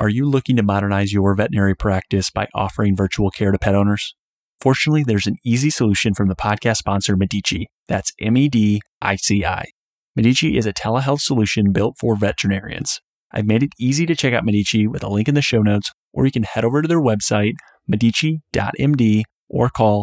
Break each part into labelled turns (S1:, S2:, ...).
S1: Are you looking to modernize your veterinary practice by offering virtual care to pet owners? Fortunately, there's an easy solution from the podcast sponsor Medici. That's MEDICI. Medici is a telehealth solution built for veterinarians. I've made it easy to check out Medici with a link in the show notes, or you can head over to their website, medici.md, or call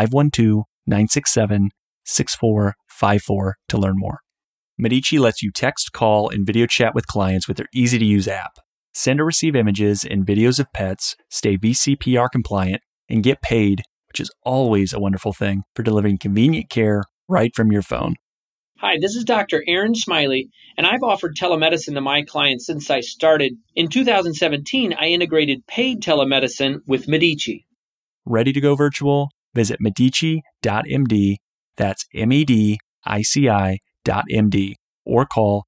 S1: 512-967-6454 to learn more. Medici lets you text, call, and video chat with clients with their easy-to-use app. Send or receive images and videos of pets, stay VCPR compliant, and get paid, which is always a wonderful thing, for delivering convenient care right from your phone.
S2: Hi, this is Dr. Aaron Smiley, and I've offered telemedicine to my clients since I started. In 2017, I integrated paid telemedicine with Medici.
S1: Ready to go virtual? Visit medici.md, that's medici.md, or call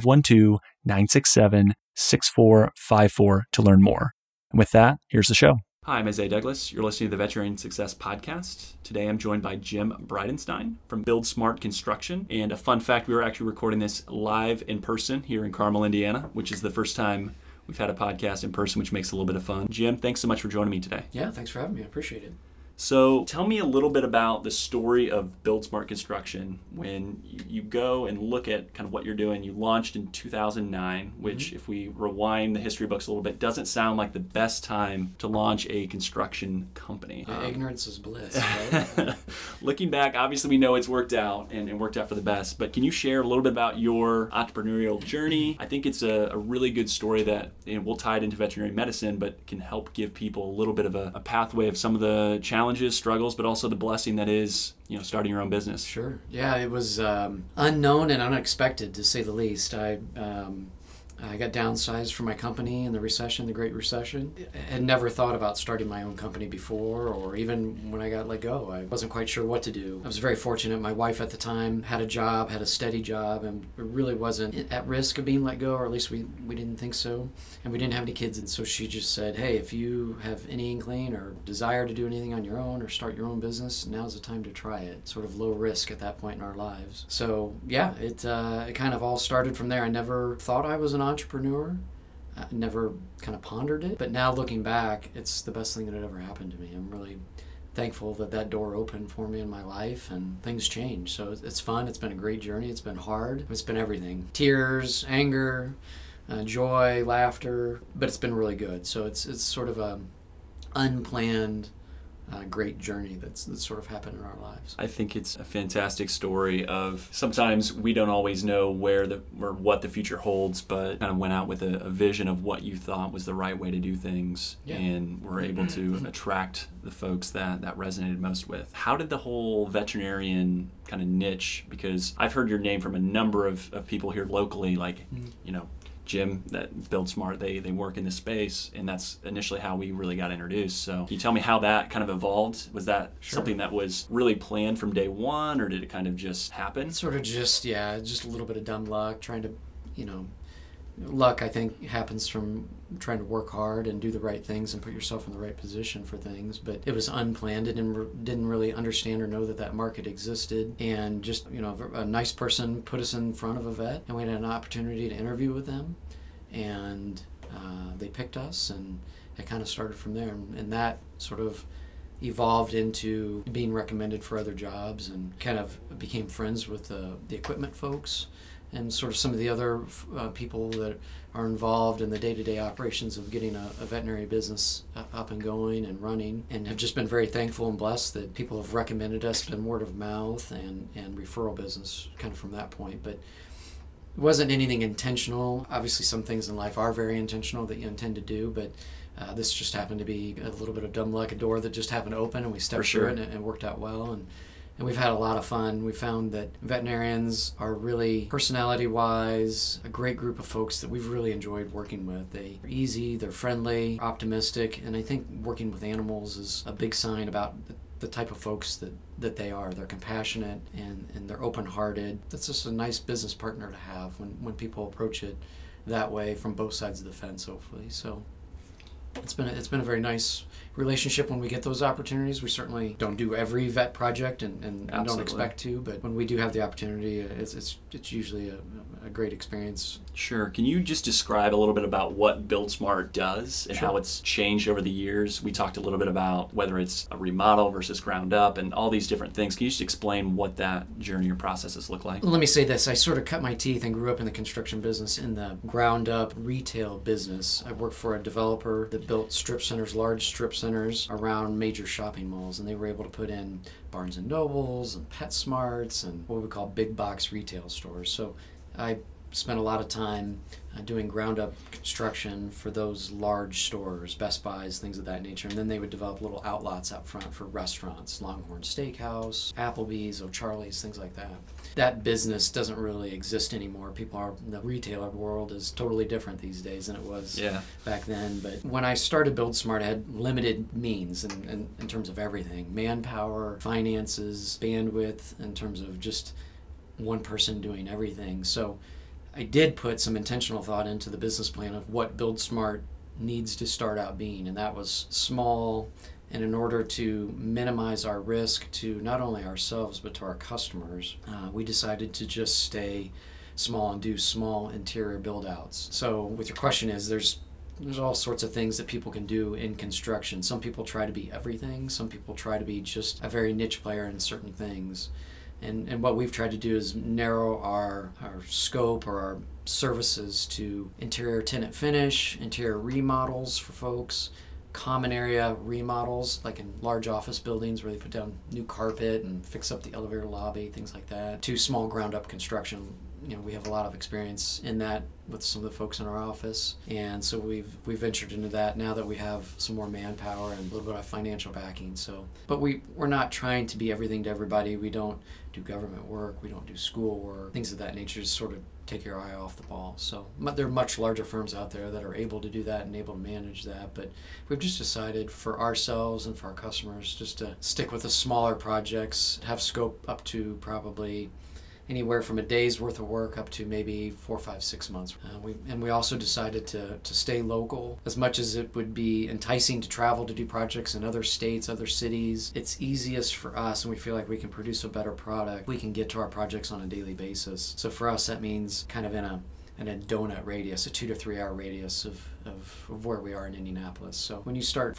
S1: 512-967-6454 to learn more. And with that, here's the show. Hi, I'm Isaiah Douglas. You're listening to the Veterinarian Success Podcast. Today I'm joined by Jim Bridenstine from Build Smart Construction. And a fun fact, we were actually recording this live in person here in Carmel, Indiana, which is the first time we've had a podcast in person, which makes it a little bit of fun. Jim, thanks so much for joining me today.
S3: Yeah, thanks for having me. I appreciate it.
S1: So tell me a little bit about the story of Build Smart Construction. When you go and look at kind of what you're doing, you launched in 2009, which if we rewind the history books a little bit, doesn't sound like the best time to launch a construction company.
S3: Yeah, ignorance is bliss, right?
S1: Looking back, obviously we know it's worked out and worked out for the best, but can you share a little bit about your entrepreneurial journey? I think it's a really good story that we'll tie it into veterinary medicine, but can help give people a little bit of a pathway of some of the challenges, struggles, but also the blessing that is, starting your own business.
S3: Sure. Yeah, it was unknown and unexpected, to say the least. I got downsized from my company in the Great Recession. I had never thought about starting my own company before, or even when I got let go. I wasn't quite sure what to do. I was very fortunate. My wife at the time had a steady job, and really wasn't at risk of being let go, or at least we didn't think so. And we didn't have any kids, and so she just said, hey, if you have any inkling or desire to do anything on your own or start your own business, now's the time to try it. Sort of low risk at that point in our lives. So yeah, it kind of all started from there. I never thought I was an entrepreneur. I never kind of pondered it, but now looking back, it's the best thing that had ever happened to me. I'm really thankful that door opened for me in my life, and things changed. So it's fun. It's been a great journey. It's been hard. It's been everything. Tears, anger, joy, laughter, but it's been really good. So it's sort of a unplanned great journey that's sort of happened in our lives.
S1: I think it's a fantastic story of sometimes we don't always know what the future holds, but kind of went out with a vision of what you thought was the right way to do things, and were able to attract the folks that resonated most with. How did the whole veterinarian kind of niche, because I've heard your name from a number of people here locally, like, Jim that Build Smart, they work in this space, and that's initially how we really got introduced. So can you tell me how that kind of evolved? Was that something that was really planned from day one, or did it kind of just happen?
S3: Sort of just a little bit of dumb luck, trying to, luck I think happens from trying to work hard and do the right things and put yourself in the right position for things, but it was unplanned. I didn't really understand or know that market existed, and just, a nice person put us in front of a vet, and we had an opportunity to interview with them, and they picked us, and it kind of started from there, and that sort of evolved into being recommended for other jobs, and kind of became friends with the equipment folks and sort of some of the other people that are involved in the day-to-day operations of getting a veterinary business up and going and running, and have just been very thankful and blessed that people have recommended us, been word of mouth and referral business kind of from that point. But it wasn't anything intentional. Obviously some things in life are very intentional that you intend to do, but this just happened to be a little bit of dumb luck, a door that just happened to open, and we stepped through it, and it worked out well. And we've had a lot of fun. We found that veterinarians are really, personality-wise, a great group of folks that we've really enjoyed working with. They're easy, they're friendly, optimistic, and I think working with animals is a big sign about the type of folks that they are. They're compassionate and they're open-hearted. That's just a nice business partner to have when people approach it that way from both sides of the fence, hopefully. So It's been a very nice relationship when we get those opportunities. We certainly don't do every vet project and don't expect to, but when we do have the opportunity, it's usually a great experience.
S1: Sure. Can you just describe a little bit about what BuildSmart does and how it's changed over the years? We talked a little bit about whether it's a remodel versus ground up and all these different things. Can you just explain what that journey or processes look like?
S3: Let me say this. I sort of cut my teeth and grew up in the construction business, in the ground up retail business. I worked for a developer that built strip centers, large strip centers around major shopping malls, and they were able to put in Barnes and Nobles and PetSmarts and what we call big box retail stores. So I spent a lot of time doing ground up construction for those large stores, Best Buys, things of that nature, and then they would develop little outlots out front for restaurants, Longhorn Steakhouse, Applebee's, O'Charlie's, things like that. That business doesn't really exist anymore. The retailer world is totally different these days than it was back then. But when I started BuildSmart, I had limited means in terms of everything: manpower, finances, bandwidth, in terms of just one person doing everything. So I did put some intentional thought into the business plan of what BuildSmart needs to start out being, and that was small. And in order to minimize our risk to not only ourselves but to our customers, we decided to just stay small and do small interior build-outs. So with your question is, there's all sorts of things that people can do in construction. Some people try to be everything. Some people try to be just a very niche player in certain things. And what we've tried to do is narrow our scope or our services to interior tenant finish, interior remodels for folks, common area remodels, like in large office buildings where they put down new carpet and fix up the elevator lobby, things like that, to small ground up construction. We have a lot of experience in that with some of the folks in our office, and so we've ventured into that now that we have some more manpower and a little bit of financial backing. But we're not trying to be everything to everybody. We don't do government work, we don't do school work, things of that nature. Just sort of take your eye off the ball. So there are much larger firms out there that are able to do that and able to manage that, but we've just decided for ourselves and for our customers just to stick with the smaller projects, have scope up to probably anywhere from a day's worth of work up to maybe 4, 5, 6 months. We also decided to stay local. As much as it would be enticing to travel to do projects in other states, other cities, it's easiest for us, and we feel like we can produce a better product. We can get to our projects on a daily basis. So for us, that means kind of in a donut radius, a 2 to 3 hour radius of where we are in Indianapolis. So when you start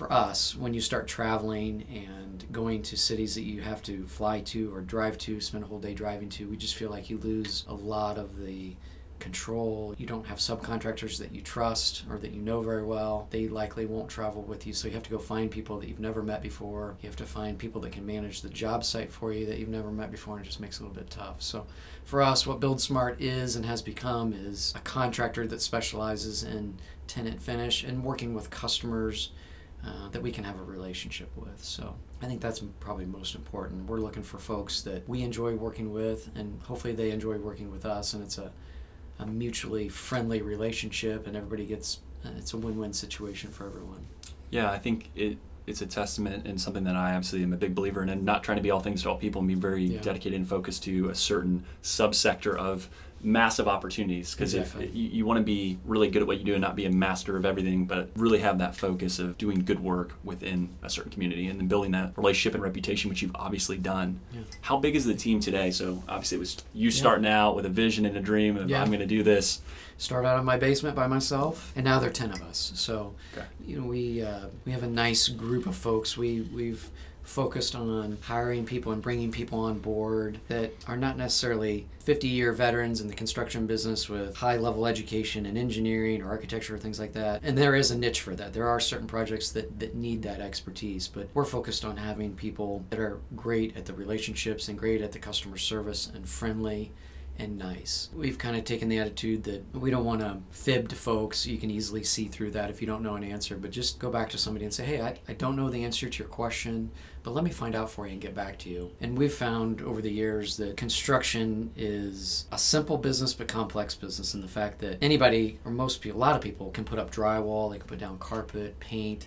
S3: traveling and going to cities that you have to fly to or drive to, spend a whole day driving to, we just feel like you lose a lot of the control. You don't have subcontractors that you trust or that you know very well. They likely won't travel with you, so you have to go find people that you've never met before. You have to find people that can manage the job site for you that you've never met before, and it just makes it a little bit tough. So for us, what BuildSmart is and has become is a contractor that specializes in tenant finish and working with customers that we can have a relationship with. So I think that's probably most important. We're looking for folks that we enjoy working with, and hopefully they enjoy working with us, and it's a mutually friendly relationship, and it's a win-win situation for everyone.
S1: Yeah, I think it's a testament and something that I absolutely am a big believer in, and not trying to be all things to all people and be very dedicated and focused to a certain subsector of massive opportunities, because if you want to be really good at what you do and not be a master of everything, but really have that focus of doing good work within a certain community and then building that relationship and reputation, which you've obviously done. How big is the team today? So obviously it was you starting out with a vision and a dream of I'm going to do this.
S3: Start out in my basement by myself, and now there are 10 of us. So we have a nice group of folks. We've focused on hiring people and bringing people on board that are not necessarily 50-year veterans in the construction business with high-level education in engineering or architecture or things like that. And there is a niche for that. There are certain projects that need that expertise, but we're focused on having people that are great at the relationships and great at the customer service and friendly and nice. We've kind of taken the attitude that we don't want to fib to folks. You can easily see through that if you don't know an answer, but just go back to somebody and say, hey, I don't know the answer to your question, but let me find out for you and get back to you. And we've found over the years that construction is a simple business but complex business, in the fact that anybody, or most people, a lot of people can put up drywall, they can put down carpet, paint,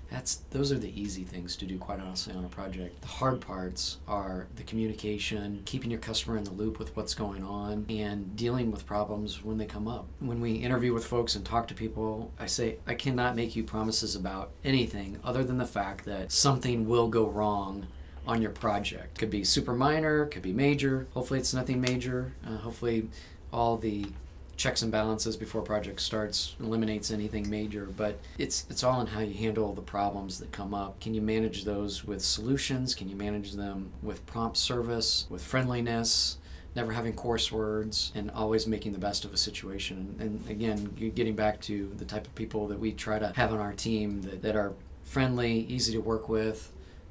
S3: Those are the easy things to do, quite honestly, on a project. The hard parts are the communication, keeping your customer in the loop with what's going on, and dealing with problems when they come up. When we interview with folks and talk to people, I say, I cannot make you promises about anything other than the fact that something will go wrong on your project. Could be super minor, could be major. Hopefully it's nothing major. Hopefully all the checks and balances before a project starts eliminates anything major, but it's all in how you handle the problems that come up. Can you manage those with solutions? Can you manage them with prompt service, with friendliness, never having coarse words, and always making the best of a situation? And again, you're getting back to the type of people that we try to have on our team that are friendly, easy to work with,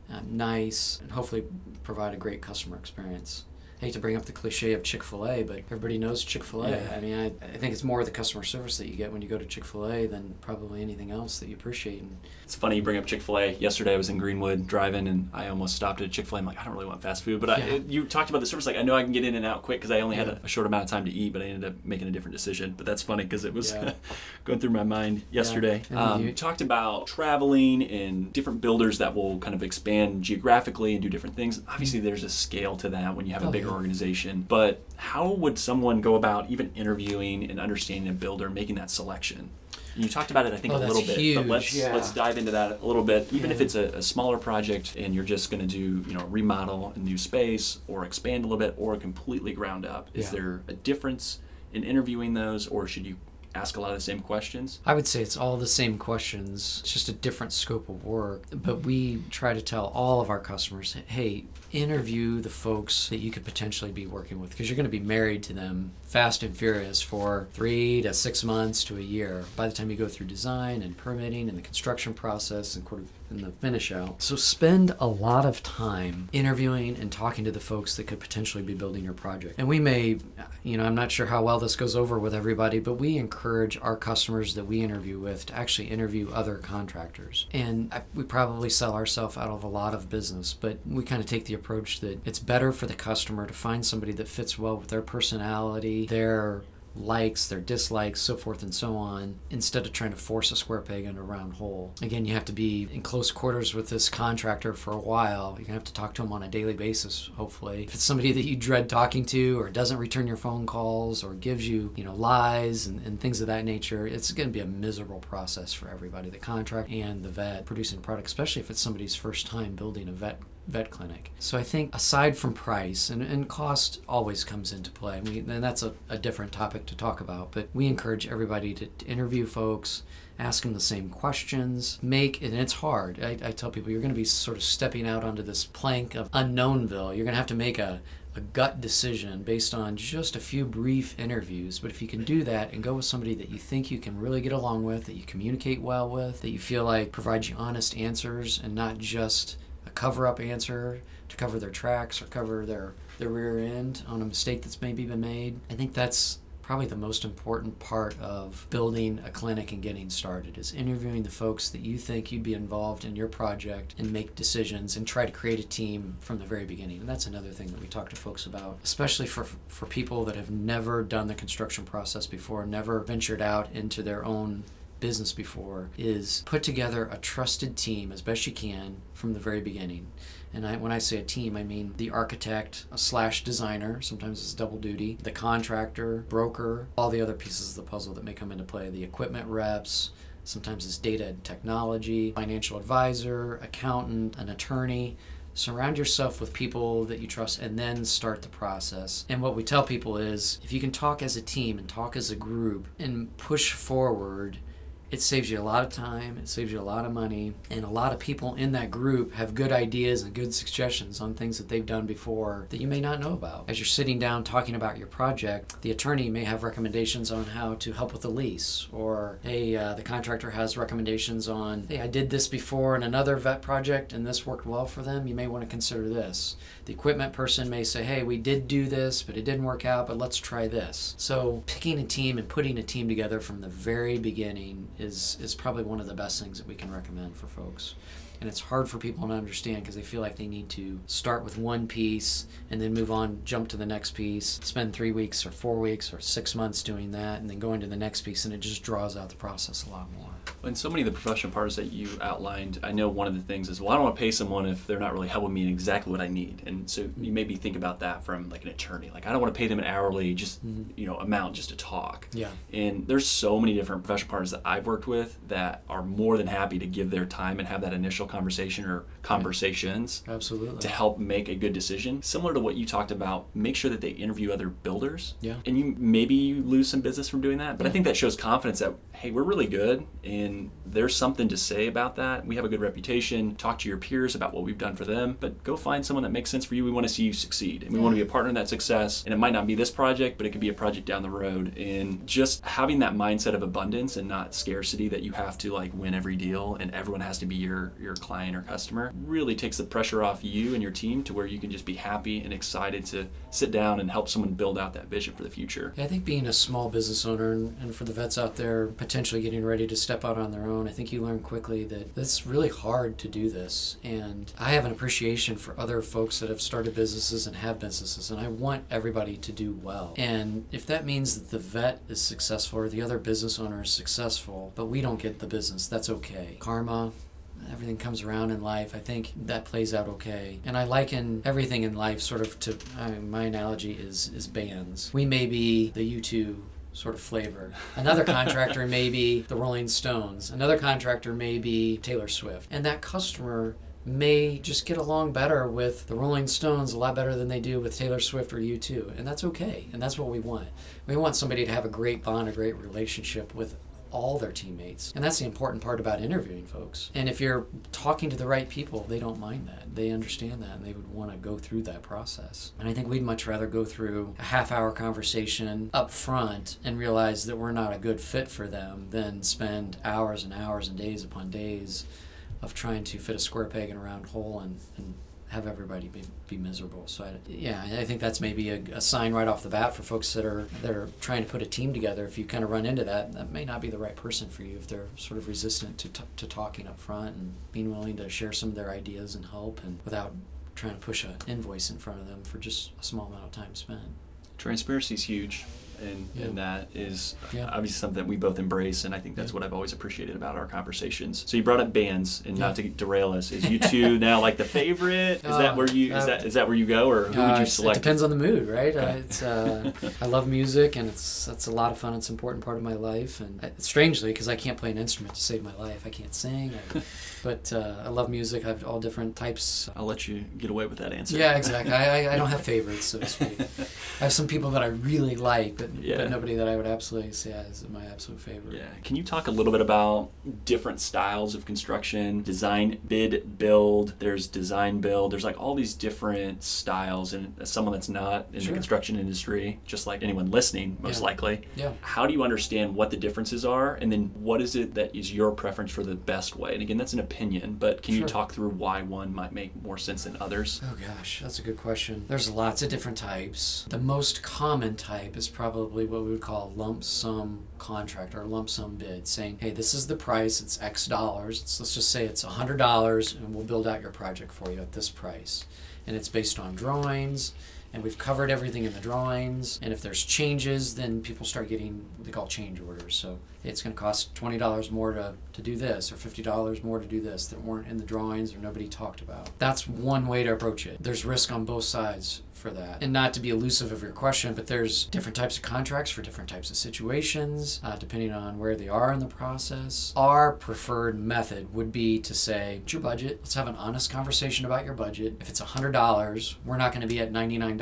S3: nice, and hopefully provide a great customer experience. I hate to bring up the cliche of Chick-fil-A, but everybody knows Chick-fil-A. Yeah. I mean, I think it's more the customer service that you get when you go to Chick-fil-A than probably anything else that you appreciate. And
S1: it's funny you bring up Chick-fil-A. Yesterday I was in Greenwood driving, and I almost stopped at Chick-fil-A. I'm like, I don't really want fast food. But you talked about the service. Like, I know I can get in and out quick because I only had a short amount of time to eat, but I ended up making a different decision. But that's funny because it was going through my mind yesterday. Yeah. You talked about traveling and different builders that will kind of expand geographically and do different things. Obviously, there's a scale to that when you have a bigger organization, but how would someone go about even interviewing and understanding a builder, making that selection? You talked about it, I think, a little bit,
S3: huge.
S1: But let's dive into that a little bit. Even if it's a smaller project and you're just going to do, remodel a new space or expand a little bit or completely ground up, is there a difference in interviewing those, or should you ask a lot of the same questions?
S3: I would say it's all the same questions. It's just a different scope of work. But we try to tell all of our customers, hey, interview the folks that you could potentially be working with, because you're going to be married to them fast and furious for 3 to 6 months to a year by the time you go through design and permitting and the construction process and the finish out. So spend a lot of time interviewing and talking to the folks that could potentially be building your project. And we may, I'm not sure how well this goes over with everybody, but we encourage our customers that we interview with to actually interview other contractors. And we probably sell ourselves out of a lot of business, but we kind of take the approach that it's better for the customer to find somebody that fits well with their personality, their likes, their dislikes, so forth and so on, instead of trying to force a square peg into a round hole. Again, you have to be in close quarters with this contractor for a while. You're going to have to talk to him on a daily basis, hopefully. If it's somebody that you dread talking to or doesn't return your phone calls or gives you, lies and things of that nature, it's going to be a miserable process for everybody, the contractor and the vet producing the product, especially if it's somebody's first time building a vet clinic. So I think aside from price, and cost always comes into play, and that's a different topic to talk about, but we encourage everybody to interview folks, ask them the same questions, and it's hard. I tell people you're going to be sort of stepping out onto this plank of unknownville. You're going to have to make a gut decision based on just a few brief interviews, but if you can do that and go with somebody that you think you can really get along with, that you communicate well with, that you feel like provides you honest answers and not just a cover-up answer to cover their tracks or cover their rear end on a mistake that's maybe been made. I think that's probably the most important part of building a clinic and getting started, is interviewing the folks that you think you'd be involved in your project and make decisions and try to create a team from the very beginning. And that's another thing that we talk to folks about, especially for people that have never done the construction process before, never ventured out into their own business before, is put together a trusted team as best you can from the very beginning. And when I say a team, I mean the architect / designer, sometimes it's double duty, the contractor, broker, all the other pieces of the puzzle that may come into play, the equipment reps, sometimes it's data and technology, financial advisor, accountant, an attorney. Surround yourself with people that you trust and then start the process. And what we tell people is, if you can talk as a team and talk as a group and push forward, it saves you a lot of time, it saves you a lot of money, and a lot of people in that group have good ideas and good suggestions on things that they've done before that you may not know about. As you're sitting down talking about your project, the attorney may have recommendations on how to help with the lease, or hey, the contractor has recommendations on, hey, I did this before in another vet project and this worked well for them, you may want to consider this. The equipment person may say, hey, we did do this, but it didn't work out, but let's try this. So picking a team and putting a team together from the very beginning is probably one of the best things that we can recommend for folks. And it's hard for people to understand because they feel like they need to start with one piece and then move on, jump to the next piece, spend 3 weeks or 4 weeks or 6 months doing that, and then go into the next piece, and it just draws out the process a lot more.
S1: In so many of the professional partners that you outlined, I know one of the things is, well, I don't want to pay someone if they're not really helping me in exactly what I need. And so you maybe think about that from like an attorney. Like, I don't want to pay them an hourly amount just to talk.
S3: Yeah.
S1: And there's so many different professional partners that I've worked with that are more than happy to give their time and have that initial conversation or conversations.
S3: Absolutely.
S1: To help make a good decision. Similar to what you talked about, make sure that they interview other builders.
S3: Yeah.
S1: And you lose some business from doing that. But I think that shows confidence that, hey, we're really good and there's something to say about that. We have a good reputation. Talk to your peers about what we've done for them, but go find someone that makes sense for you. We want to see you succeed, and we want to be a partner in that success. And it might not be this project, but it could be a project down the road. And just having that mindset of abundance and not scarcity, that you have to like win every deal and everyone has to be your client or customer, really takes the pressure off you and your team to where you can just be happy and excited to sit down and help someone build out that vision for the future.
S3: I think being a small business owner, and for the vets out there potentially getting ready to step out on their own, I think you learn quickly that it's really hard to do this. And I have an appreciation for other folks that have started businesses and have businesses, and I want everybody to do well. And if that means that the vet is successful or the other business owner is successful, but we don't get the business, that's okay. Karma, everything comes around in life. I think that plays out okay. And I liken everything in life sort of to, my analogy is bands. We may be the U2 sort of flavor. Another contractor may be the Rolling Stones. Another contractor may be Taylor Swift. And that customer may just get along better with the Rolling Stones a lot better than they do with Taylor Swift or U2. And that's okay. And that's what we want. We want somebody to have a great bond, a great relationship with all their teammates. And that's the important part about interviewing folks. And if you're talking to the right people, they don't mind that. They understand that, and they would want to go through that process. And I think we'd much rather go through a half-hour conversation up front and realize that we're not a good fit for them than spend hours and hours and days upon days of trying to fit a square peg in a round hole and have everybody be miserable. So I think that's maybe a sign right off the bat for folks that are trying to put a team together. If you kind of run into that may not be the right person for you if they're sort of resistant to talking up front and being willing to share some of their ideas and help, and without trying to push an invoice in front of them for just a small amount of time spent.
S1: Transparency is huge. And that is obviously something that we both embrace, and I think that's what I've always appreciated about our conversations. So you brought up bands, and not to derail us, is U2 now like the favorite? Is that where you is that where you go, or who would you select?
S3: It depends on the mood, right?
S1: Okay.
S3: I love music, and that's a lot of fun. It's an important part of my life, and strangely, because I can't play an instrument to save my life, I can't sing. But I love music. I have all different types.
S1: I'll let you get away with that answer.
S3: Yeah, exactly. I don't have favorites, so to speak. I have some people that I really like, but nobody that I would absolutely say is my absolute favorite. Yeah.
S1: Can you talk a little bit about different styles of construction? Design, bid, build. There's design, build. There's like all these different styles. And as someone that's not in the construction industry, just like anyone listening, most likely, how do you understand what the differences are? And then what is it that is your preference for the best way? And again, that's an opinion, but can you talk through why one might make more sense than others?
S3: Oh gosh, that's a good question. There's lots of different types. The most common type is probably what we would call a lump sum contract or a lump sum bid, saying, hey, this is the price, it's X dollars. Let's just say it's $100 and we'll build out your project for you at this price. And it's based on drawings, and we've covered everything in the drawings. And if there's changes, then people start getting what they call change orders. So it's going to cost $20 more to do this, or $50 more to do this that weren't in the drawings or nobody talked about. That's one way to approach it. There's risk on both sides for that. And not to be elusive of your question, but there's different types of contracts for different types of situations, depending on where they are in the process. Our preferred method would be to say, it's your budget. Let's have an honest conversation about your budget. If it's $100, we're not going to be at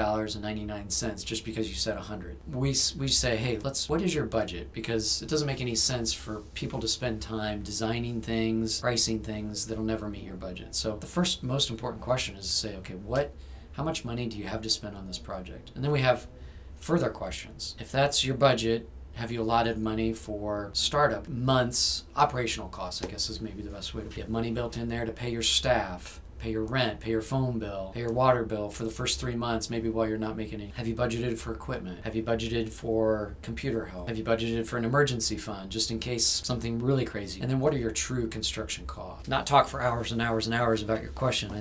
S3: $99.99 just because you said $100. We say, hey, what is your budget? Because it doesn't make any sense for people to spend time designing things, pricing things that'll never meet your budget. So the first most important question is to say, okay, how much money do you have to spend on this project? And then we have further questions. If that's your budget, have you allotted money for startup, months, operational costs, I guess is maybe the best way to get money built in there to pay your staff, pay your rent, pay your phone bill, pay your water bill for the first 3 months, maybe while you're not making any. Have you budgeted for equipment? Have you budgeted for computer help? Have you budgeted for an emergency fund just in case something really crazy? And then what are your true construction costs? Not talk for hours and hours and hours about your question.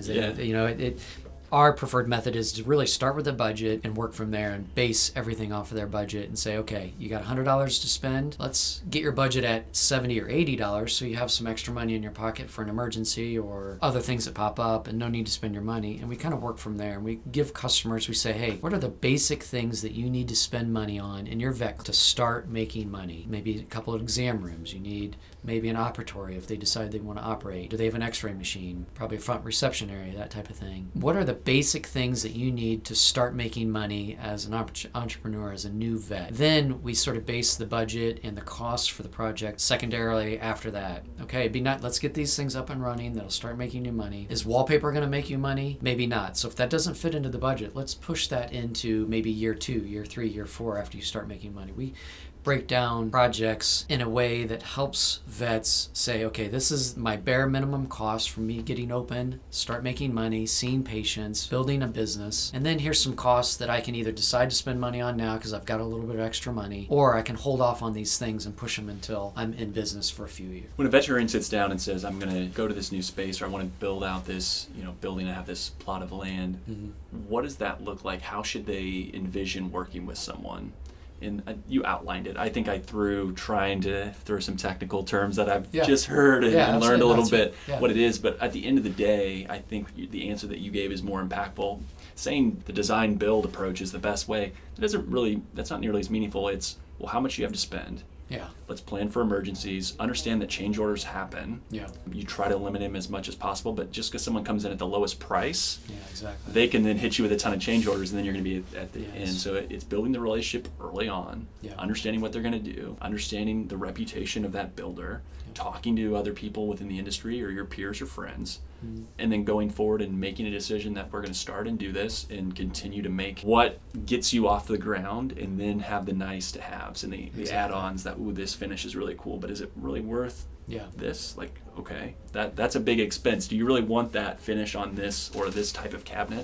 S3: Our preferred method is to really start with a budget and work from there and base everything off of their budget and say, okay, you got $100 to spend. Let's get your budget at $70 or $80 so you have some extra money in your pocket for an emergency or other things that pop up and no need to spend your money. And we kind of work from there. And we give customers, we say, hey, what are the basic things that you need to spend money on in your vet to start making money? Maybe a couple of exam rooms. You need maybe an operatory if they decide they want to operate. Do they have an x-ray machine? Probably a front reception area, that type of thing. What are the basic things that you need to start making money as an entrepreneur, as a new vet? Then we sort of base the budget and the costs for the project secondarily after that. Okay, let's get these things up and running that'll start making you money. Is wallpaper going to make you money? Maybe not. So if that doesn't fit into the budget, let's push that into maybe year 2, year 3, year 4 after you start making money. We break down projects in a way that helps vets say, okay, this is my bare minimum cost for me getting open, start making money, seeing patients, building a business, and then here's some costs that I can either decide to spend money on now because I've got a little bit of extra money, or I can hold off on these things and push them until I'm in business for a few years.
S1: When a veterinarian sits down and says, I'm going to go to this new space, or I want to build out this building, I have this plot of land, what does that look like? How should they envision working with someone? And you outlined it. I think I trying to throw some technical terms that I've just heard and learned a little bit what it is. But at the end of the day, I think the answer that you gave is more impactful. Saying the design build approach is the best way, that's not nearly as meaningful. It's, well, how much you have to spend.
S3: Yeah.
S1: Let's plan for emergencies. Understand that change orders happen.
S3: Yeah.
S1: You try to limit them as much as possible, but just because someone comes in at the lowest price,
S3: exactly,
S1: they can then hit you with a ton of change orders, and then you're going to be at the end. So it's building the relationship early on, understanding what they're going to do, understanding the reputation of that builder, talking to other people within the industry or your peers or friends, and then going forward and making a decision that we're going to start and do this and continue to make what gets you off the ground, and then have the nice to haves and the add-ons that, ooh, this finish is really cool, but is it really worth this? Like, okay, that's a big expense. Do you really want that finish on this or this type of cabinet?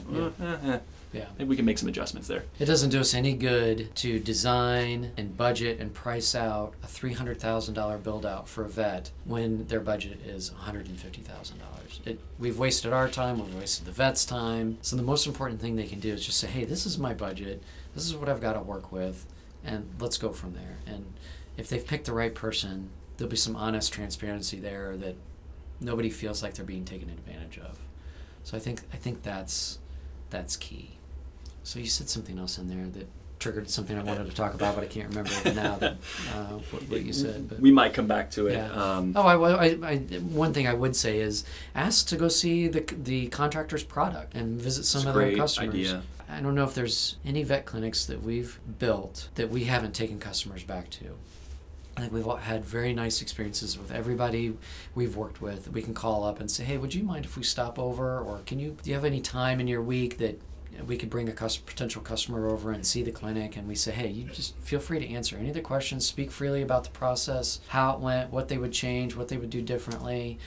S1: Maybe we can make some adjustments there.
S3: It doesn't do us any good to design and budget and price out a $300,000 build out for a vet when their budget is $150,000. We've wasted our time, we've wasted the vet's time. So the most important thing they can do is just say, hey, this is my budget, this is what I've got to work with, and let's go from there. And if they've picked the right person, there'll be some honest transparency there that nobody feels like they're being taken advantage of. So I think that's key. So you said something else in there that triggered something I wanted to talk about, but I can't remember it now what you said. But
S1: we might come back to it.
S3: Yeah. One thing I would say is ask to go see the contractor's product and visit some of their customers. Idea. I don't know if there's any vet clinics that we've built that we haven't taken customers back to. I think we've had very nice experiences with everybody we've worked with. We can call up and say, hey, would you mind if we stop over? Or do you have any time in your week that we could bring a potential customer over and see the clinic? And we say, hey, you just feel free to answer any of the questions, speak freely about the process, how it went, what they would change, what they would do differently.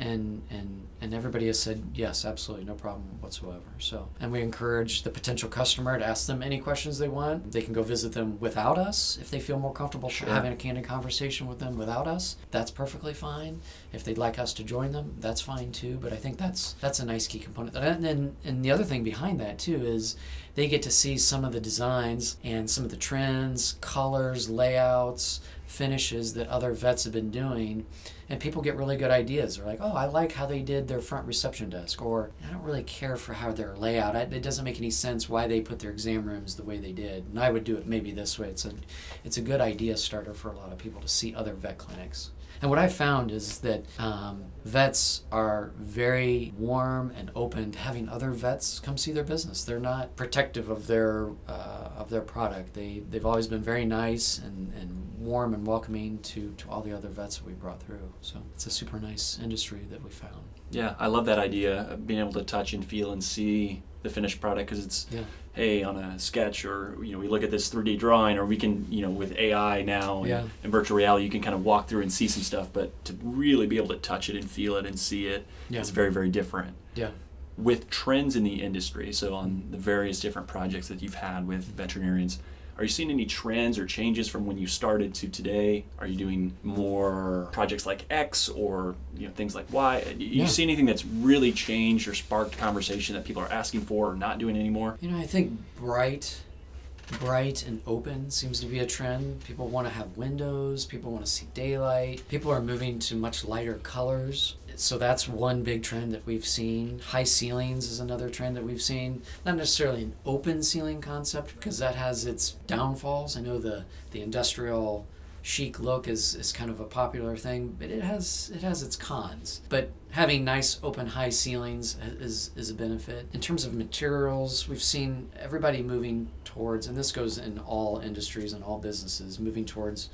S3: And everybody has said, yes, absolutely, no problem whatsoever. So, and we encourage the potential customer to ask them any questions they want. They can go visit them without us if they feel more comfortable having a candid conversation with them without us. That's perfectly fine. If they'd like us to join them, that's fine too. But I think that's a nice key component. And the other thing behind that too is they get to see some of the designs and some of the trends, colors, layouts, finishes that other vets have been doing, and people get really good ideas. They're like, oh, I like how they did their front reception desk, or I don't really care for how their layout. It doesn't make any sense why they put their exam rooms the way they did, and I would do it maybe this way. It's a good idea starter for a lot of people to see other vet clinics. And what I found is that vets are very warm and open to having other vets come see their business. They're not protective of their product. They've always been very nice and warm and welcoming to all the other vets that we brought through. So it's a super nice industry that we found.
S1: Yeah, I love that idea of being able to touch and feel and see the finished product, because it's hey, on a sketch, or we look at this 3D drawing, or we can with AI now and virtual reality, you can kind of walk through and see some stuff, but to really be able to touch it and feel it and see it, it's very, very different. with trends in the industry, so on the various different projects that you've had with veterinarians, are you seeing any trends or changes from when you started to today? Are you doing more projects like X or things like Y? You see anything that's really changed or sparked conversation that people are asking for or not doing anymore?
S3: I think bright and open seems to be a trend. People want to have windows. People want to see daylight. People are moving to much lighter colors. So that's one big trend that we've seen. High ceilings is another trend that we've seen. Not necessarily an open ceiling concept because that has its downfalls. I know the industrial chic look is kind of a popular thing, but it has its cons. But having nice open high ceilings is a benefit. In terms of materials, we've seen everybody moving towards, and this goes in all industries and all businesses, moving towards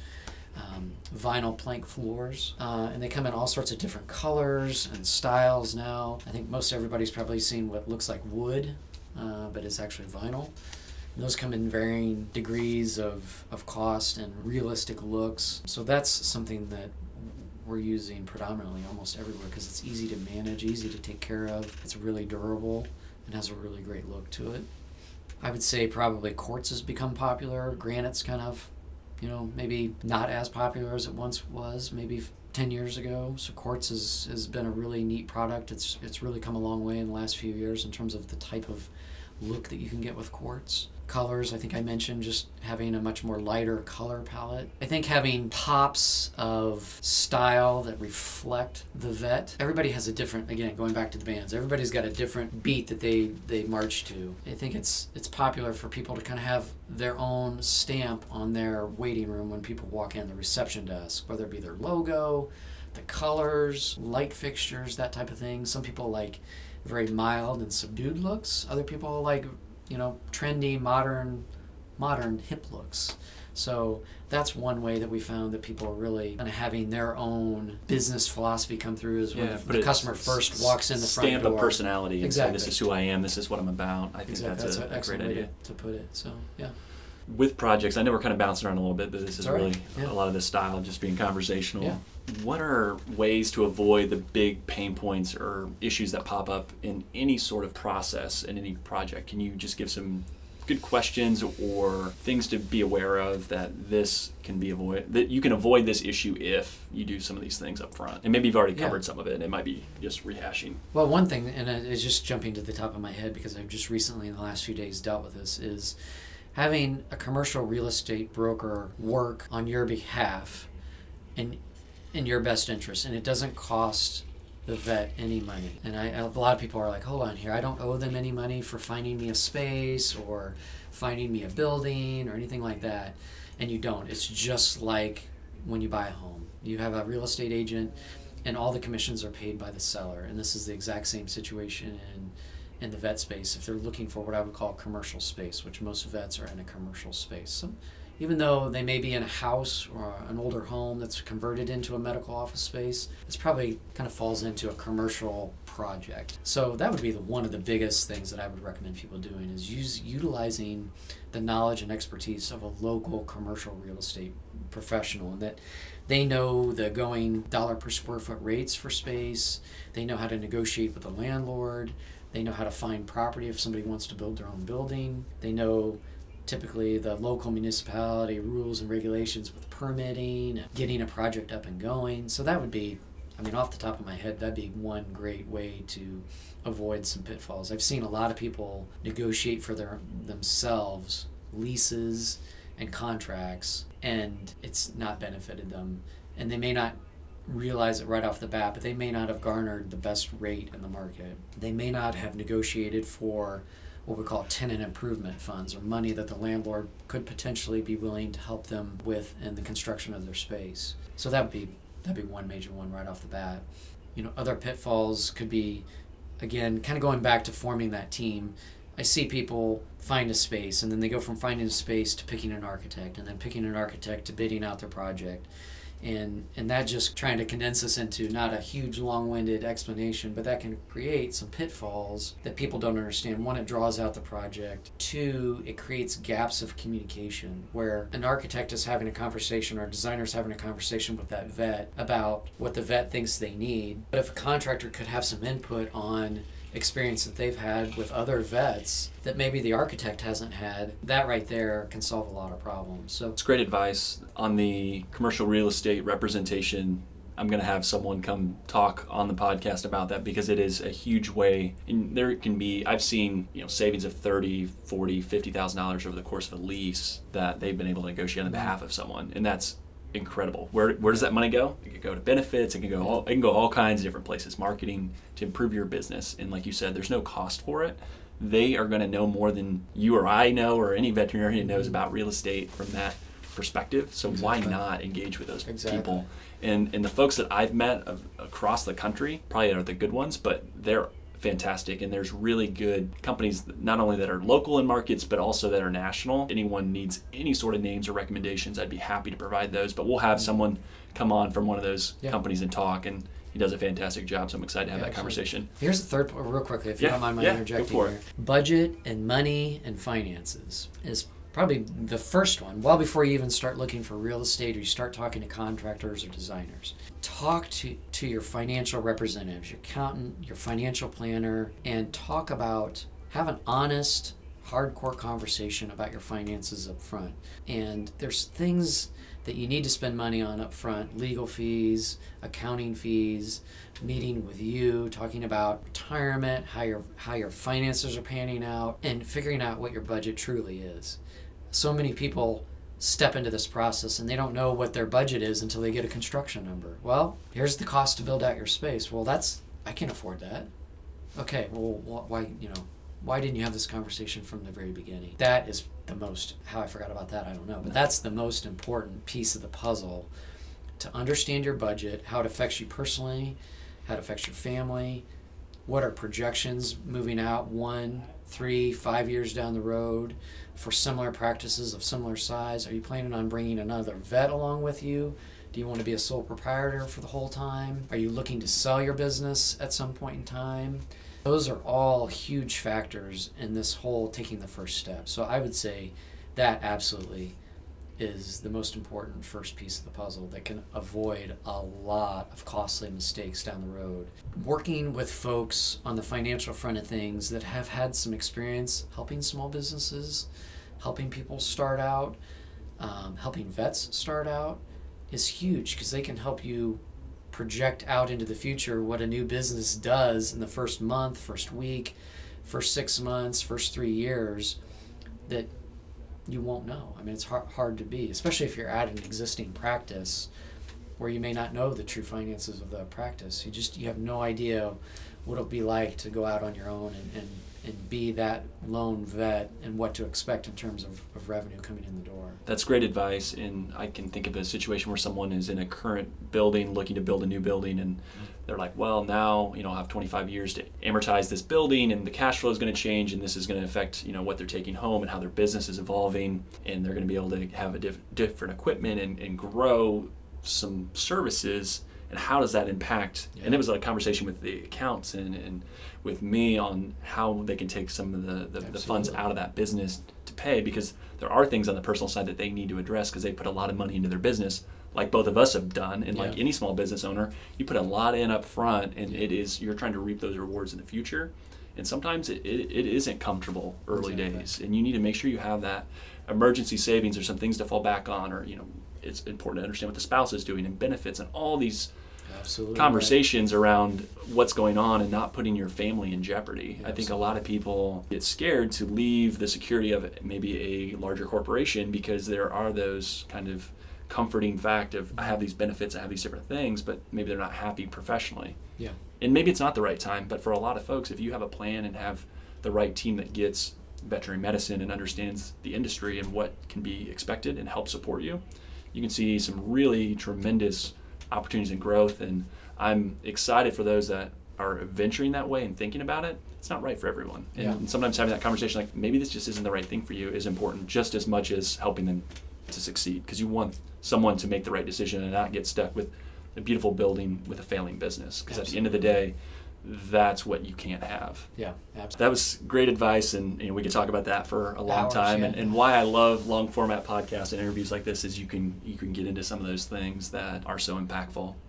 S3: vinyl plank floors, and they come in all sorts of different colors and styles now. I think most everybody's probably seen what looks like wood, but it's actually vinyl. And those come in varying degrees of cost and realistic looks. So that's something that we're using predominantly almost everywhere because it's easy to manage, easy to take care of. It's really durable and has a really great look to it. I would say probably quartz has become popular. Granite's kind of maybe not as popular as it once was, maybe 10 years ago. So quartz has been a really neat product. It's really come a long way in the last few years in terms of the type of look that you can get with quartz. Colors, I think I mentioned just having a much more lighter color palette. I think having pops of style that reflect the vet. Everybody has a different, again, going back to the bands, everybody's got a different beat that they march to. I think it's popular for people to kind of have their own stamp on their waiting room when people walk in, the reception desk, whether it be their logo, the colors, light fixtures, that type of thing. Some people like very mild and subdued looks. Other people like trendy, modern hip looks. So that's one way that we found that people are really kind of having their own business philosophy come through is when the customer first walks in the front door.
S1: Stamp of personality.
S3: Exactly.
S1: And say, this is who I am, this is what I'm about. I think
S3: exactly.
S1: that's
S3: an
S1: a
S3: excellent
S1: great idea.
S3: way to put it. So, yeah.
S1: With projects, I know we're kind of bouncing around a little bit, but this is
S3: right.
S1: really a lot of this style just being conversational. Yeah. What are ways to avoid the big pain points or issues that pop up in any sort of process in any project? Can you just give some good questions or things to be aware of that this can be avoided, that you can avoid this issue if you do some of these things up front? And maybe you've already covered some of it and it might be just rehashing.
S3: Well, one thing, and it's just jumping to the top of my head because I've just recently in the last few days dealt with this, is having a commercial real estate broker work on your behalf in your best interest, and it doesn't cost the vet any money. And a lot of people are like, hold on here, I don't owe them any money for finding me a space or finding me a building or anything like that. And you don't. It's just like when you buy a home. You have a real estate agent and all the commissions are paid by the seller. And this is the exact same situation in the vet space if they're looking for what I would call commercial space, which most vets are in a commercial space. So even though they may be in a house or an older home that's converted into a medical office space, it's probably kind of falls into a commercial project. So that would be one of the biggest things that I would recommend people doing is utilizing the knowledge and expertise of a local commercial real estate professional, and that they know the going dollar per square foot rates for space. They know how to negotiate with the landlord. They know how to find property if somebody wants to build their own building. They know typically the local municipality rules and regulations with permitting, getting a project up and going. So that would be, off the top of my head, that'd be one great way to avoid some pitfalls. I've seen a lot of people negotiate for themselves leases and contracts, and it's not benefited them. And they may not realize it right off the bat, but they may not have garnered the best rate in the market. They may not have negotiated for what we call tenant improvement funds, or money that the landlord could potentially be willing to help them with in the construction of their space. So that'd be one major one right off the bat. Other pitfalls could be, again, kind of going back to forming that team. I see people find a space, and then they go from finding a space to picking an architect, and then picking an architect to bidding out their project. And that just trying to condense this into not a huge long-winded explanation, but that can create some pitfalls that people don't understand. One, it draws out the project. Two, it creates gaps of communication where an architect is having a conversation or a designer is having a conversation with that vet about what the vet thinks they need. But if a contractor could have some input on experience that they've had with other vets that maybe the architect hasn't had, that right there can solve a lot of problems. So
S1: it's great advice on the commercial real estate representation. I'm going to have someone come talk on the podcast about that because it is a huge way. And there can be, I've seen, savings of $30,000, $40,000, $50,000 over the course of a lease that they've been able to negotiate on behalf of someone. And that's incredible. Where does that money go? It could go to benefits. It can go all kinds of different places. Marketing to improve your business. And like you said, there's no cost for it. They are going to know more than you or I know or any veterinarian knows about real estate from that perspective. So why not engage with those people? And the folks that I've met across the country probably are the good ones, but they're fantastic. And there's really good companies, not only that are local in markets, but also that are national. Anyone needs any sort of names or recommendations, I'd be happy to provide those. But we'll have someone come on from one of those companies and talk, and he does a fantastic job. So I'm excited to have that conversation.
S3: Here's the third point, real quickly, if you don't mind my interjecting
S1: go for
S3: here. Budget and money and finances is probably the first one, well before you even start looking for real estate or you start talking to contractors or designers. Talk to your financial representatives, your accountant, your financial planner, and have an honest, hardcore conversation about your finances up front. And there's things that you need to spend money on up front: legal fees, accounting fees, meeting with you, talking about retirement, how your finances are panning out, and figuring out what your budget truly is. So many people step into this process and they don't know what their budget is until they get a construction number. Well, here's the cost to build out your space. Well, I can't afford that. Okay, well, why didn't you have this conversation from the very beginning? That is how I forgot about that, I don't know. But that's the most important piece of the puzzle, to understand your budget, how it affects you personally, how it affects your family, what are projections moving out 1, 3, 5 years down the road for similar practices of similar size. Are you planning on bringing another vet along with you? Do you want to be a sole proprietor for the whole time? Are you looking to sell your business at some point in time? Those are all huge factors in this whole taking the first step. So I would say that absolutely is the most important first piece of the puzzle that can avoid a lot of costly mistakes down the road. Working with folks on the financial front of things that have had some experience helping small businesses, helping people start out, helping vets start out is huge, because they can help you project out into the future what a new business does in the first month, first week, first 6 months, first 3 years that you won't know. I mean, it's hard to be, especially if you're at an existing practice where you may not know the true finances of the practice. You have no idea what it'll be like to go out on your own and be that lone vet and what to expect in terms of revenue coming in the door.
S1: That's great advice, and I can think of a situation where someone is in a current building looking to build a new building, and they're like, well, now I'll have 25 years to amortize this building, and the cash flow is going to change, and this is going to affect what they're taking home and how their business is evolving, and they're going to be able to have a different equipment and grow some services. And how does that impact? Yeah. And it was a conversation with the accounts and with me on how they can take some of the funds out of that business to pay, because there are things on the personal side that they need to address because they put a lot of money into their business, like both of us have done. And like any small business owner, you put a lot in up front, and you're trying to reap those rewards in the future. And sometimes it isn't comfortable early days, and you need to make sure you have that emergency savings or some things to fall back on, or it's important to understand what the spouse is doing and benefits and all these conversations around what's going on and not putting your family in jeopardy. I think a lot of people get scared to leave the security of maybe a larger corporation because there are those kind of comforting fact of I have these benefits, I have these different things, but maybe they're not happy professionally.
S3: Yeah.
S1: And maybe it's not the right time, but for a lot of folks, if you have a plan and have the right team that gets veterinary medicine and understands the industry and what can be expected and help support you, you can see some really tremendous opportunities and growth. And I'm excited for those that are venturing that way and thinking about it. It's not right for everyone. And sometimes having that conversation, like maybe this just isn't the right thing for you, is important just as much as helping them to succeed, because you want someone to make the right decision and not get stuck with a beautiful building with a failing business, because at the end of the day, that's what you can't have.
S3: Yeah, absolutely.
S1: That was great advice, and we could talk about that for a long time.
S3: Yeah.
S1: And why I love long format podcasts and interviews like this is you can get into some of those things that are so impactful.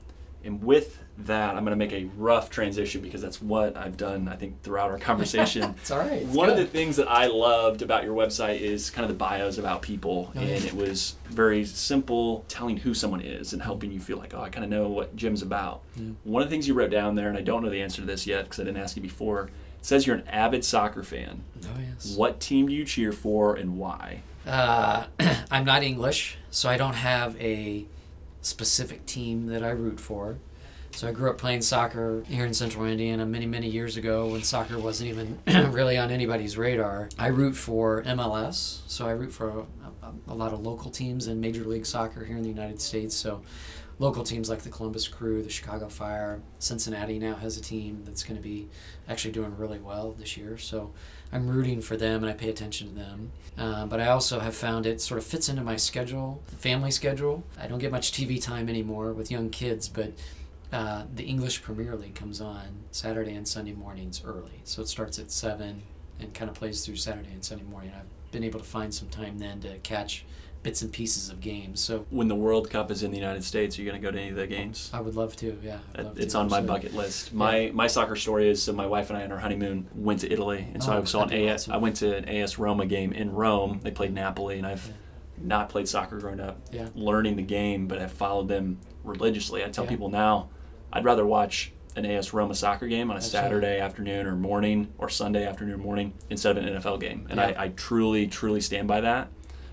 S1: And with that, I'm going to make a rough transition because that's what I've done, I think, throughout our conversation.
S3: It's all right.
S1: One of the things that I loved about your website is kind of the bios about people.
S3: Oh,
S1: and
S3: yeah.
S1: it was very simple, telling who someone is and helping you feel like, oh, I kind of know what Jim's about. One of the things you wrote down there, and I don't know the answer to this yet because I didn't ask you before, it says you're an avid soccer fan.
S3: Oh, yes.
S1: What team do you cheer for and why?
S3: I'm not English, so I don't have a specific team that I root for. So I grew up playing soccer here in Central Indiana many, many years ago when soccer wasn't even really on anybody's radar. I root for MLS, so I root for a lot of local teams in Major League Soccer here in the United States. So local teams like the Columbus Crew, the Chicago Fire, Cincinnati now has a team that's going to be actually doing really well this year. So I'm rooting for them and I pay attention to them. But I also have found it sort of fits into my schedule, family schedule. I don't get much TV time anymore with young kids, but the English Premier League comes on Saturday and Sunday mornings early. So it starts at 7 and kind of plays through Saturday and Sunday morning. I've been able to find some time then to catch bits and pieces of games. So
S1: when the World Cup is in the United States, are you going to go to any of the games?
S3: I would love to, yeah.
S1: It's on my bucket list. My soccer story is, so my wife and I on our honeymoon went to Italy, and so I saw I went to an AS Roma game in Rome. They played Napoli, and I've not played soccer growing up, learning the game, but I've followed them religiously. I tell people now, I'd rather watch an AS Roma soccer game on a Saturday afternoon or morning or Sunday afternoon or morning instead of an NFL game. And I truly, truly stand by that.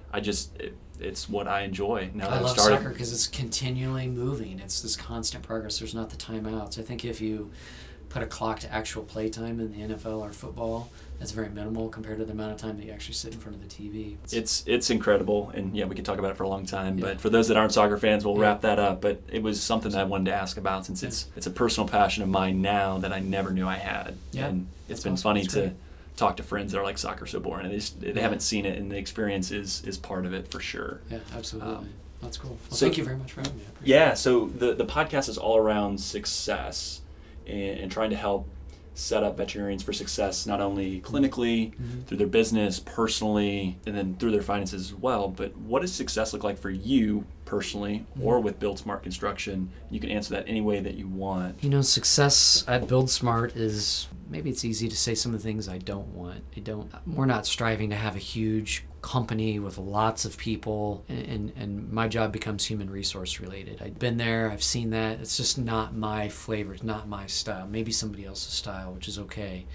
S1: It's what I enjoy. Now that
S3: I love
S1: started.
S3: soccer because it's continually moving. It's this constant progress. There's not the timeouts. I think if you put a clock to actual play time in the NFL or football, that's very minimal compared to the amount of time that you actually sit in front of the TV.
S1: It's incredible, and we could talk about it for a long time. But for those that aren't soccer fans, we'll wrap that up. But it was something that I wanted to ask about since it's a personal passion of mine now that I never knew I had.
S3: Yeah,
S1: and it's been funny to talk to friends that are like, soccer's so boring, and they haven't seen it, and the experience is part of it for sure.
S3: Yeah, absolutely. That's cool. Well,
S1: so,
S3: thank you very much for having me.
S1: So the podcast is all around success and trying to help set up veterinarians for success, not only clinically, through their business, personally, and then through their finances as well. But what does success look like for you personally or with Build Smart Construction? You can answer that any way that you want.
S3: Success at Build Smart is, maybe it's easy to say some of the things I don't want. We're not striving to have a huge company with lots of people, and my job becomes human resource related. I've been there, I've seen that. It's just not my flavor, it's not my style. Maybe somebody else's style, which is okay.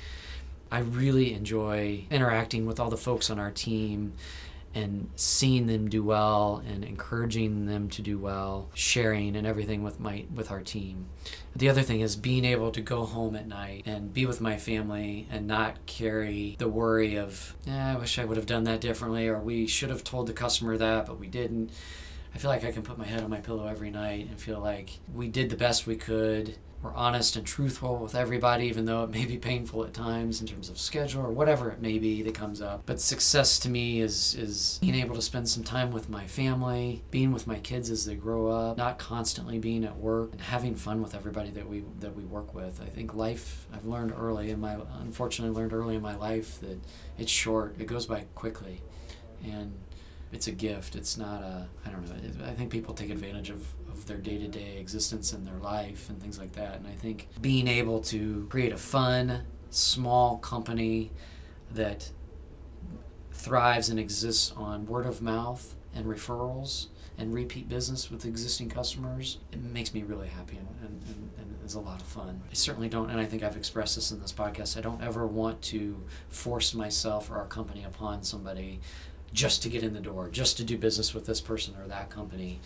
S3: I really enjoy interacting with all the folks on our team and seeing them do well and encouraging them to do well, sharing and everything with our team. The other thing is being able to go home at night and be with my family and not carry the worry of, I wish I would have done that differently, or we should have told the customer that, but we didn't. I feel like I can put my head on my pillow every night and feel like we did the best we could. We're honest and truthful with everybody, even though it may be painful at times in terms of schedule or whatever it may be that comes up. But success to me is being able to spend some time with my family, being with my kids as they grow up, not constantly being at work, and having fun with everybody that we work with. I think life, unfortunately learned early in my life that it's short. It goes by quickly. And it's a gift. It's not I think people take advantage of their day-to-day existence in their life and things like that. And I think being able to create a fun, small company that thrives and exists on word of mouth and referrals and repeat business with existing customers, it makes me really happy and is a lot of fun. I certainly don't, and I think I've expressed this in this podcast, I don't ever want to force myself or our company upon somebody just to get in the door, just to do business with this person or that company.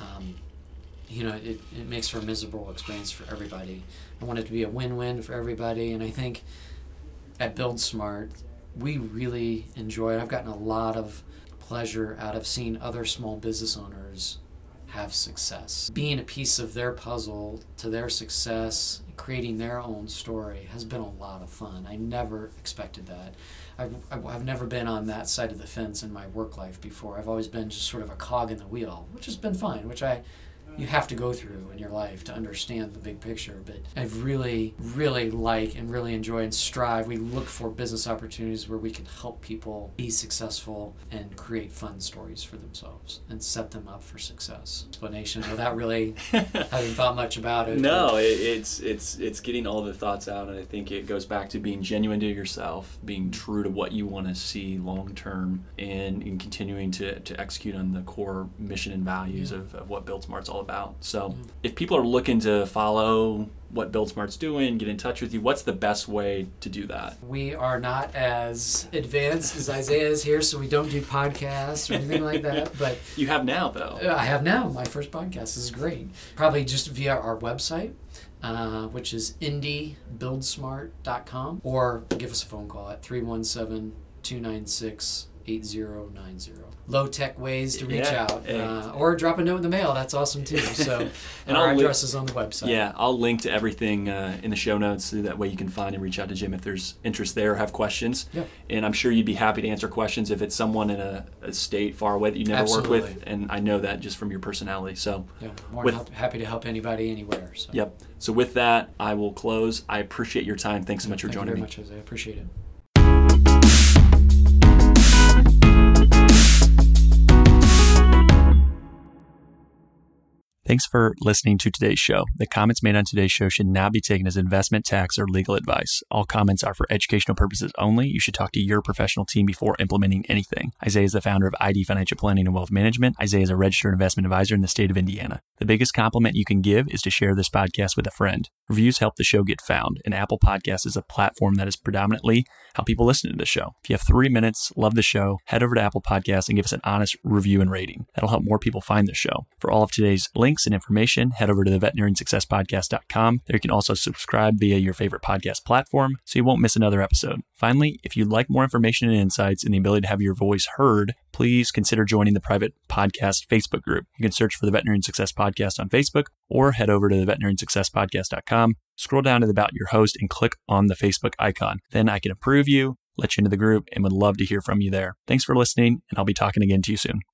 S3: It makes for a miserable experience for everybody. I want it to be a win-win for everybody, and I think at Build Smart, we really enjoy it. I've gotten a lot of pleasure out of seeing other small business owners have success. Being a piece of their puzzle to their success, creating their own story has been a lot of fun. I never expected that. I've never been on that side of the fence in my work life before. I've always been just sort of a cog in the wheel, which has been fine, which I you have to go through in your life to understand the big picture. But I really, really like and really enjoy and strive. We look for business opportunities where we can help people be successful and create fun stories for themselves and set them up for success. Explanation without really having thought much about it.
S1: No, it's getting all the thoughts out, and I think it goes back to being genuine to yourself, being true to what you want to see long term, and continuing to execute on the core mission and values of what Build Smart's all about. So if people are looking to follow what Build Smart's doing, get in touch with you, what's the best way to do that?
S3: We are not as advanced as Isaiah is here, so we don't do podcasts or anything like that. But
S1: you have now, though.
S3: I have now. My first podcast. This is great. Probably just via our website, which is indiebuildsmart.com, or give us a phone call at 317-296-8090. Low-tech ways to reach out. Or drop a note in the mail. That's awesome, too. So and our address is on the website.
S1: Yeah, I'll link to everything in the show notes, so that way you can find and reach out to Jim if there's interest there or have questions.
S3: Yep.
S1: And I'm sure you'd be happy to answer questions if it's someone in a state far away that you never worked with. And I know that just from your personality. So
S3: yeah, more than happy to help anybody anywhere. So.
S1: Yep. So with that, I will close. I appreciate your time. Thanks so much for joining me.
S3: Thank you very much, Jose. I appreciate it.
S1: Thanks for listening to today's show. The comments made on today's show should not be taken as investment, tax, or legal advice. All comments are for educational purposes only. You should talk to your professional team before implementing anything. Isaiah is the founder of ID Financial Planning and Wealth Management. Isaiah is a registered investment advisor in the state of Indiana. The biggest compliment you can give is to share this podcast with a friend. Reviews help the show get found, and Apple Podcasts is a platform that is predominantly how people listen to the show. If you have 3 minutes, love the show, head over to Apple Podcasts and give us an honest review and rating. That'll help more people find the show. For all of today's links and information, head over to the veterinariansuccesspodcast.com. There you can also subscribe via your favorite podcast platform so you won't miss another episode. Finally, if you'd like more information and insights and the ability to have your voice heard, please consider joining the private podcast Facebook group. You can search for the Veterinarian Success Podcast on Facebook or head over to the veterinariansuccesspodcast.com. Scroll down to the About Your Host and click on the Facebook icon. Then I can approve you, let you into the group, and would love to hear from you there. Thanks for listening, and I'll be talking again to you soon.